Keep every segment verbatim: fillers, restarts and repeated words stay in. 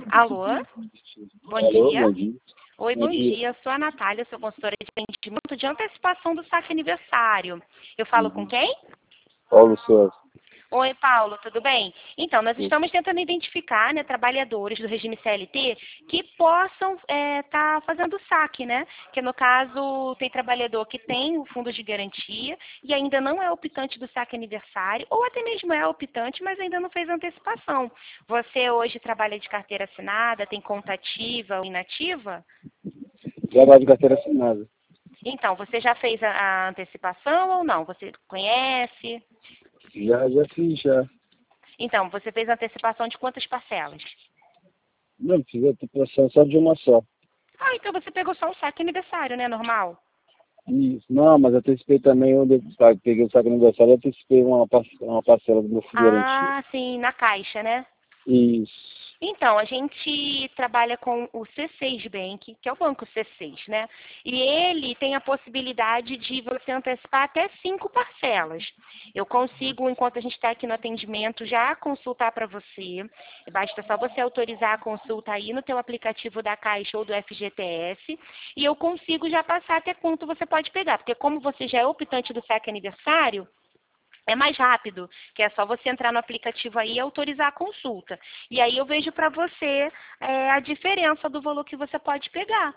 Alô? Bom Alô, dia. bom dia. Oi, Bom bom dia. dia. Sou a Natália, sou consultora de atendimento de antecipação do saque aniversário. Eu falo com Uhum. quem? Paulo César. Oi, Paulo, tudo bem? Então, nós estamos tentando identificar, né, trabalhadores do regime C L T que possam estar fazendo saque, né? Que no caso tem trabalhador que tem o fundo de garantia e ainda não é optante do saque aniversário, ou até mesmo é optante, mas ainda não fez antecipação. Você hoje trabalha de carteira assinada, tem conta ativa ou inativa? Trabalho de carteira assinada. Então, você já fez a, a antecipação ou não? Você conhece? Já, já fiz, já. Então, você fez a antecipação de quantas parcelas? Não, fiz a tripulação só de uma só. Ah, então você pegou só o saque aniversário, né? Normal. Isso. Não, mas eu antecipei também, onde eu pa- peguei o saco aniversário, eu antecipei uma, par- uma parcela do meu fundo de garantia. Ah, sim, na caixa, né? Isso. Então, a gente trabalha com o C seis Bank, que é o banco C seis, né? E ele tem a possibilidade de você antecipar até cinco parcelas. Eu consigo, enquanto a gente está aqui no atendimento, já consultar para você. Basta só você autorizar a consulta aí no teu aplicativo da Caixa ou do F G T S. E eu consigo já passar até quanto você pode pegar. Porque como você já é optante do saque aniversário, é mais rápido, que é só você entrar no aplicativo aí e autorizar a consulta. E aí eu vejo para você é, a diferença do valor que você pode pegar.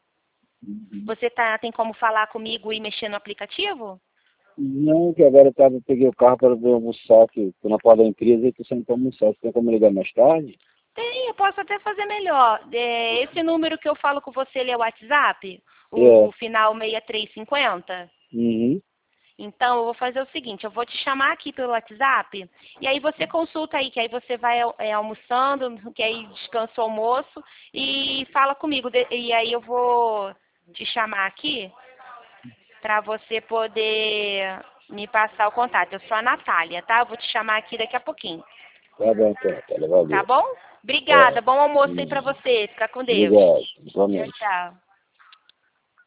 Você tá, tem como falar comigo e mexer no aplicativo? Não, que agora eu tava, peguei o carro para ver almoçar, que tô na porta da empresa e tô saindo para almoçar. Você tem como ligar mais tarde? Tem, eu posso até fazer melhor. É, esse número que eu falo com você, ele é o WhatsApp? O É. final seis três cinco zero? Uhum. Então, eu vou fazer o seguinte, eu vou te chamar aqui pelo WhatsApp, e aí você consulta aí, que aí você vai é, almoçando, que aí descansa o almoço, e fala comigo. De- E aí eu vou te chamar aqui para você poder me passar o contato. Eu sou a Natália, tá? Eu vou te chamar aqui daqui a pouquinho. Tá bom, então. Tá, Tá valeu. bom? Obrigada. É. Bom almoço aí para Uhum. você. Fica com Deus. Obrigado. Tchau, Igualmente. tchau.